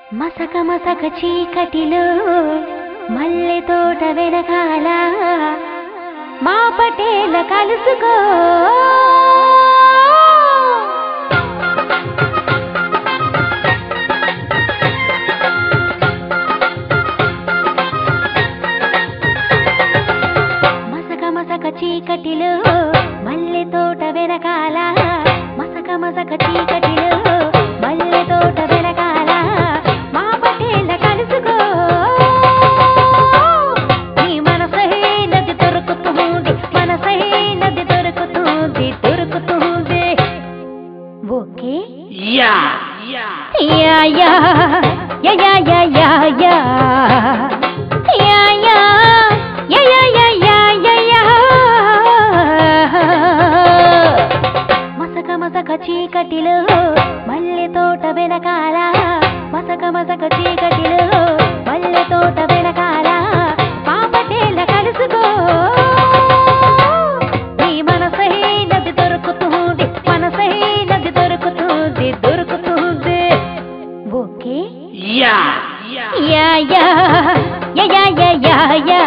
మసక మసక చీకటిలో మల్లె తోట వెనకాల మా పటేల కలుసుకో మసక మసక చీకటిలో మల్లె తోట వెనకాల మసక మసక చీకటిలో మల్లె తోట వెనకాల మసక మసక చీకటిలో మల్లె తోట వెనకాల మసక మసక చీకటిలో మల్లె తోట వెనకాల పాపటేల కలుసుకో నీ మనసైనది దొరుకుతుంది మనసైనది దొరుకుతుంది దొరుకుతుంది ఓకే యా యా యా యా యా యా యా యా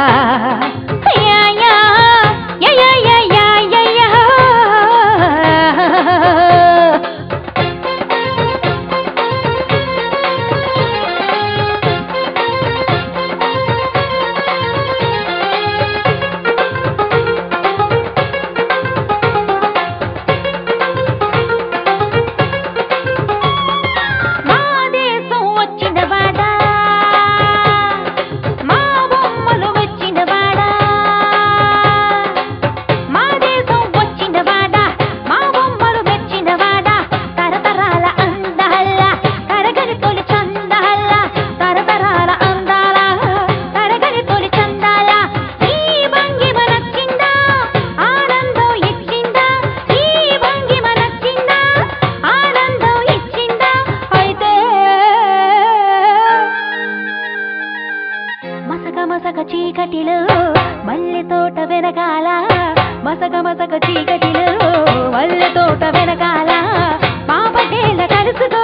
మసక చీకటిలో మల్లె తోట వెనకాల మసక మసక చీకటిలో మల్లె తోట వెనకాల పాపటేల కలుసుకో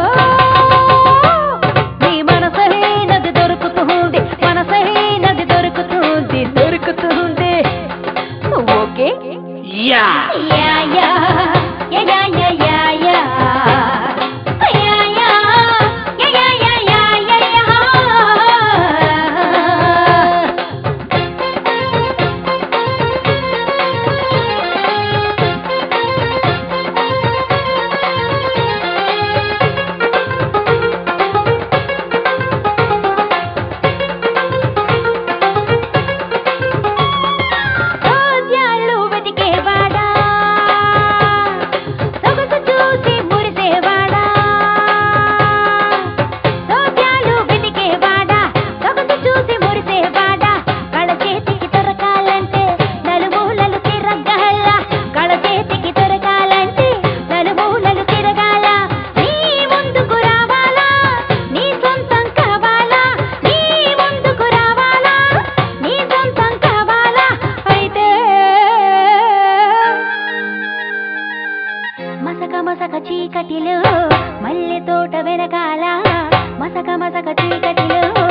నీ మనసైనది దొరుకుతుంది మనసైనది దొరుకుతుంది దొరుకుతుంది ఓకే యా యా యా యా యా యా యా మసక మసక చీకటిలో మల్లె తోట వెనకాల మసక మసక చీకటిలో